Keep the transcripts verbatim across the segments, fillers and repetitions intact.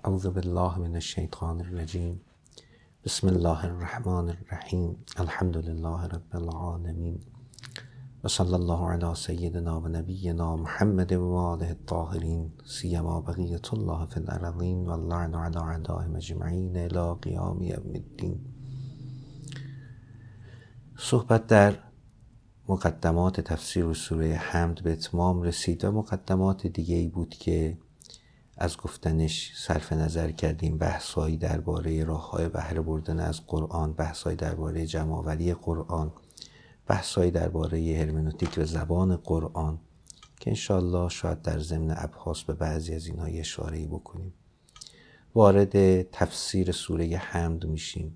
اعوذ بالله من الشیطان الرجیم. بسم الله الرحمن الرحیم. الحمد لله رب العالمین و صلی الله علی سیدنا و نبینا محمد و آله الطاهرین، سیما بقیة الله فی الارضین و اللعن علی اعدائهم اجمعین الی قیام یوم الدین. صحبت در مقدمات تفسیر سوره حمد به اتمام رسید و مقدمات دیگه ای بود که از گفتنش صرف نظر کردیم. بحثایی درباره راه‌های بهره بردن از قرآن، بحثایی درباره جمع‌آوری قرآن، بحثایی درباره هرمنوتیک و زبان قرآن که انشاءالله شاید در ضمن ابحاث به بعضی از اینها اشاره‌ای بکنیم. وارد تفسیر سوره حمد میشیم.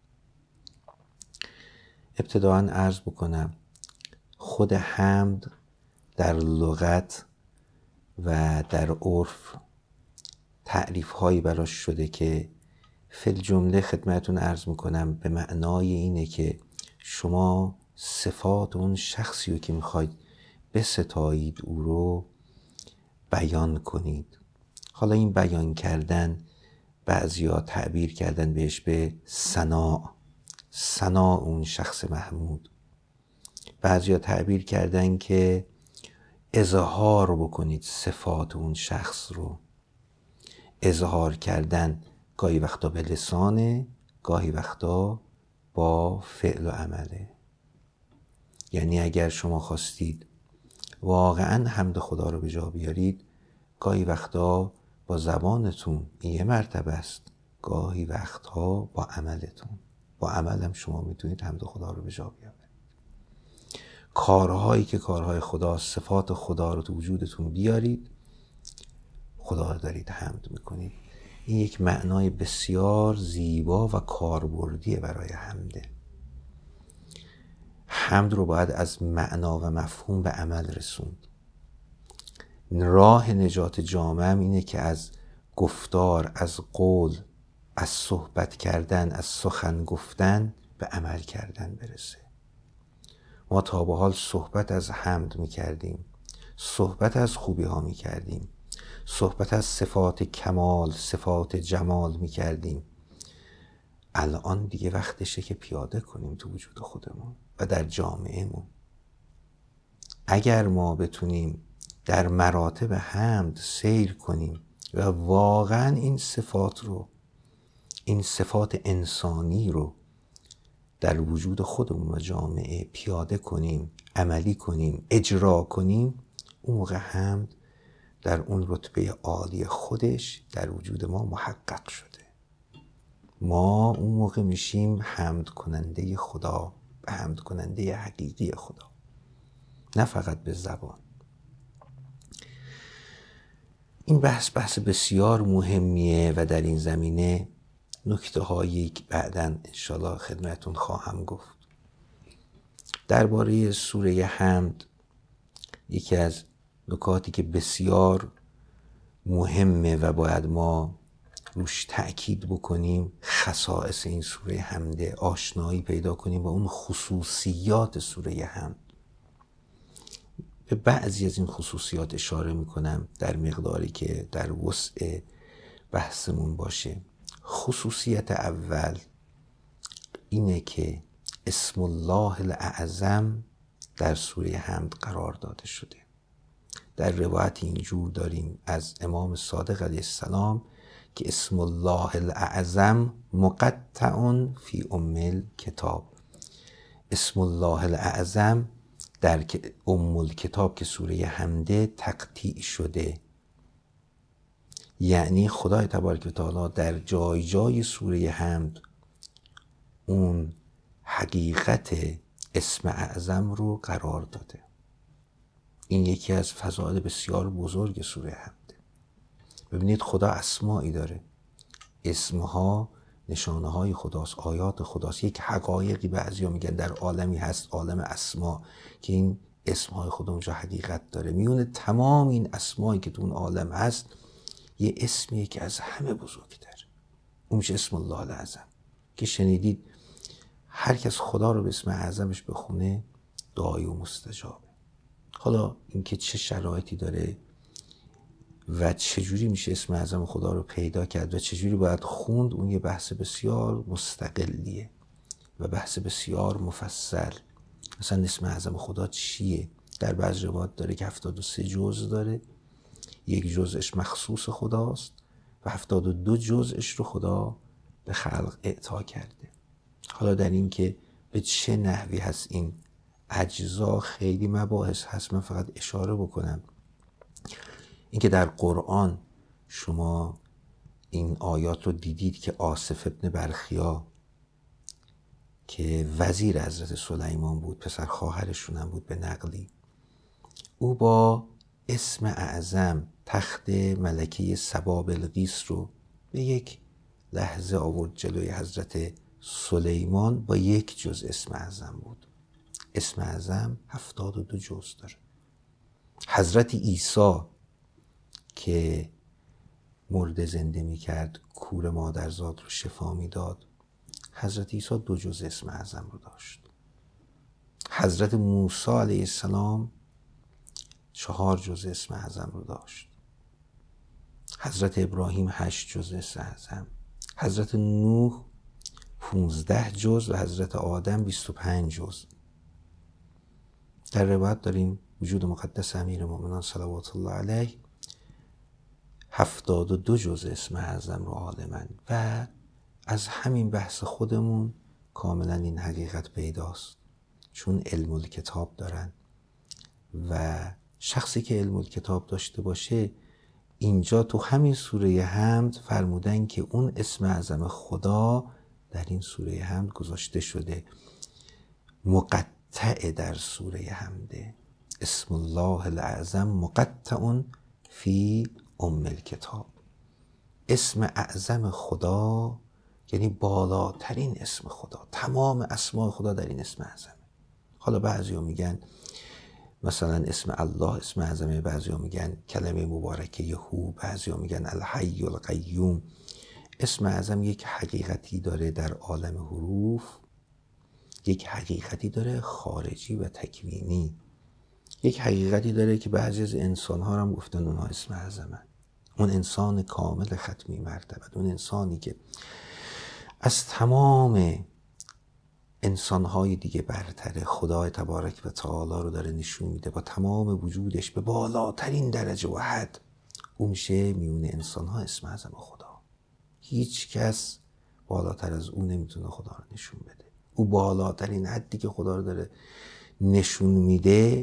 ابتداءً عرض بکنم خود حمد در لغت و در عرف تعریف هایی براش شده که فی الجمله خدمتون عرض میکنم به معنای اینه که شما صفات اون شخصی رو که میخواید بستایید او رو بیان کنید. حالا این بیان کردن بعضیا تعبیر کردن بهش به ثنا، ثنا اون شخص محمود. بعضیا تعبیر کردن که اظهار بکنید صفات اون شخص رو. اظهار کردن گاهی وقتا به لسانه، گاهی وقتا با فعل و عمله. یعنی اگر شما خواستید واقعا حمد خدا رو به جا بیارید، گاهی وقتا با زبانتون این یه مرتبه است، گاهی وقتا با عملتون. با عمل هم شما میتونید حمد خدا رو به جا بیارید. کارهایی که کارهای خدا، صفات خدا رو تو وجودتون بیارید، خدا رو دارید حمد میکنید. این یک معنای بسیار زیبا و کاربردیه برای حمده. حمد رو باید از معنا و مفهوم به عمل رسوند. راه نجات جامعه اینه که از گفتار، از قول، از صحبت کردن، از سخن گفتن به عمل کردن برسه. ما تا به حال صحبت از حمد میکردیم، صحبت از خوبی ها میکردیم، صحبت از صفات کمال، صفات جمال میکردیم. الان دیگه وقتشه که پیاده کنیم تو وجود خودمون و در جامعهمون. اگر ما بتونیم در مراتب حمد سیر کنیم و واقعا این صفات رو، این صفات انسانی رو در وجود خودمون و جامعه پیاده کنیم، عملی کنیم، اجرا کنیم، اون موقع حمد در اون رتبه عالی خودش در وجود ما محقق شده. ما اون موقع میشیم حمد کننده خدا، حمد کننده حقیقی خدا، نه فقط به زبان. این بحث بحث بسیار مهمیه و در این زمینه نکته هایی که بعداً انشاءالله خدمتون خواهم گفت. درباره سوره حمد یکی از نکاتی که بسیار مهمه و باید ما روش تأکید بکنیم، خصائص این سوره حمده، آشنایی پیدا کنیم با اون خصوصیات سوره حمد. به بعضی از این خصوصیات اشاره میکنم در مقداری که در وسع بحثمون باشه. خصوصیت اول اینه که اسم الله الاعظم در سوره حمد قرار داده شده. در روایت اینجور داریم از امام صادق علیه السلام که اسم الله الاعظم مقطع فی ام الکتاب. اسم الله الاعظم در ام الکتاب که سوره حمده تقطیع شده. یعنی خدای تبارک و تعالی در جای جای سوره حمد اون حقیقت اسم اعظم رو قرار داده. این یکی از فضائل بسیار بزرگ سوره حمده. ببینید خدا اسمایی داره، اسمها نشانه های خداست، آیات خداست. یک حقایقی بعضیا میگن در عالمی هست، عالم اسما، که این اسمهای خدا اونجا حقیقت داره. میونه تمام این اسمایی که تو اون عالم هست یه اسمیه که از همه بزرگتر، اون میشه اسم الله الاعظم که شنیدید هر کس خدا رو به اسم اعظمش بخونه دعای و مستجابه. حالا اینکه چه شرایطی داره و چجوری میشه اسم اعظم خدا رو پیدا کرد و چجوری باید خوند، اون یه بحث بسیار مستقلیه و بحث بسیار مفصل. مثلا اسم اعظم خدا چیه؟ در بعض روایات داره که هفتاد و سه جزء داره، یک جزءش مخصوص خداست و هفتاد و دو جزءش رو خدا به خلق اعطا کرده. حالا در این که به چه نحوی هست این اجزا خیلی مباحث هست، من فقط اشاره بکنم اینکه در قرآن شما این آیات رو دیدید که آصف ابن برخیا که وزیر حضرت سلیمان بود، پسر خواهرشون هم بود به نقلی، او با اسم اعظم تخت ملکه سبا بلقیس رو به یک لحظه آورد جلوی حضرت سلیمان. با یک جز اسم اعظم بود. اسم اعظم هفتاد و دو جز داره. حضرت عیسی که مرده زنده می کرد، کور مادرزاد رو شفا می داد، حضرت عیسی دو جز اسم اعظم رو داشت. حضرت موسی علیه السلام چهار جز اسم اعظم رو داشت. حضرت ابراهیم هشت جز اسم اعظم، حضرت نوح پونزده جز و حضرت آدم بیست و پنج جز. در روایت داریم وجود مقدس امیر مومنان صلوات الله علیه هفتاد و دو جز اسم اعظم رو عالمن و از همین بحث خودمون کاملا این حقیقت پیداست، چون علم الکتاب دارن و شخصی که علم الکتاب داشته باشه، اینجا تو همین سوره حمد فرمودن که اون اسم اعظم خدا در این سوره حمد گذاشته شده، مقطع در سوره حمده. اسم الله الاعظم مقطع فی ام الکتاب. اسم اعظم خدا یعنی بالاترین اسم خدا، تمام اسماء خدا در این اسم اعظمه. حالا بعضیا میگن مثلا اسم الله اسم اعظمه، بعضیا میگن کلمه مبارکه هو، بعضیا میگن الحی القیوم. اسم اعظم یک حقیقتی داره در عالم حروف، یک حقیقتی داره خارجی و تکوینی، یک حقیقتی داره که بعضی از انسان‌ها هم گفتن اونها اسم اعظمن. اون انسان کامل ختمی مرتبه، اون انسانی که از تمام انسان‌های دیگه برتره، خدای تبارک و تعالی رو داره نشون میده با تمام وجودش به بالاترین درجه و حد. اون میشه میون انسان‌ها اسم اعظم خدا. هیچ کس بالاتر از اون نمیتونه خدا رو نشون بده. او بالاترین حدی که خدا رو داره نشون میده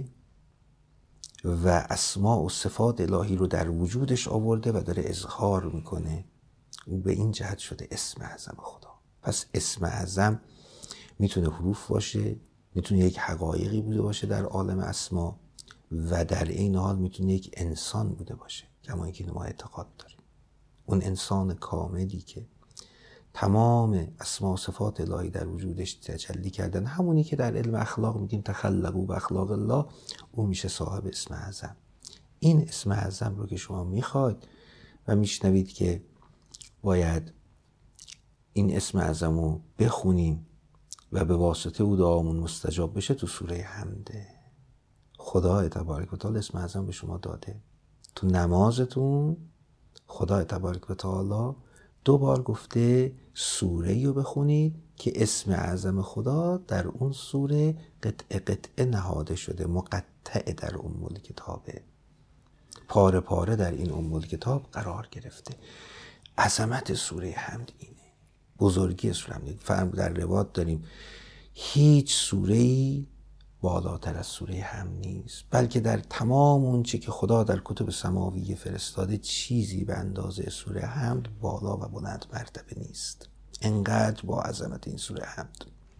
و اسماء و صفات الهی رو در وجودش آورده و داره اظهار میکنه. او به این جهت شده اسم اعظم خدا. پس اسم اعظم میتونه حروف باشه، میتونه یک حقایقی بوده باشه در عالم اسما و در این حال میتونه یک انسان بوده باشه، کما اینکه ما اعتقاد داریم اون انسان کاملی که تمام اسما و صفات الهی در وجودش تجلی کردن، همونی که در علم اخلاق میگیم تخلقوا باخلاق الله، اون میشه صاحب اسم اعظم. این اسم اعظم رو که شما میخواید و میشنوید که باید این اسم اعظم رو بخونیم و به واسطه او دعامون مستجاب بشه، تو سوره حمده. خدا تبارک و تعالی اسم اعظم به شما داده. تو نمازتون خدا تبارک و تعالی دو بار گفته سوره‌ای رو بخونید که اسم اعظم خدا در اون سوره قطعه قطعه نهاده شده، مقطع در ام الکتابه، پاره پاره در این ام الکتاب قرار گرفته. عظمت سوره حمد اینه، بزرگی سوره حمد. فرم در روایت داریم هیچ سوره‌ای بالاتر از سوره حمد نیست، بلکه در تمام اون چه که خدا در کتب سماویه فرستاده چیزی به اندازه سوره حمد بالا و بلند مرتبه نیست. انقدر با عظمت این سوره حمد.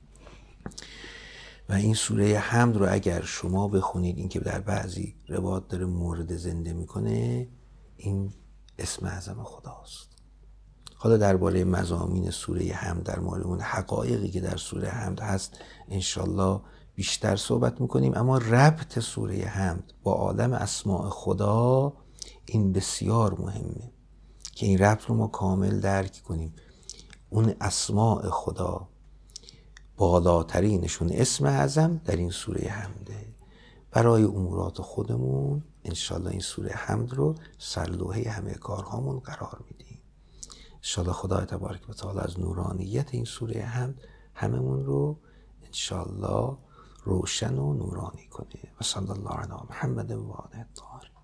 و این سوره حمد رو اگر شما بخونید، این که در بعضی روایات داره مرده زنده میکنه، این اسم اعظم خداست. حالا درباره مضامین سوره حمد، در مورد اون حقایقی که در سوره حمد هست انشالله بیشتر صحبت میکنیم. اما ربط سوره حمد با عالم اسماء خدا این بسیار مهمه که این ربط رو ما کامل درک کنیم. اون اسماء خدا بالاترینشون اسم اعظم در این سوره حمده. برای امورات خودمون انشالله این سوره حمد رو سرلوحه همه کارهامون قرار میدیم. انشالله خدای تبارک و تعالی از نورانیت این سوره حمد هممون رو انشالله روشن و نورانی کنه. و صلی الله علی محمد و آله الطاهرین.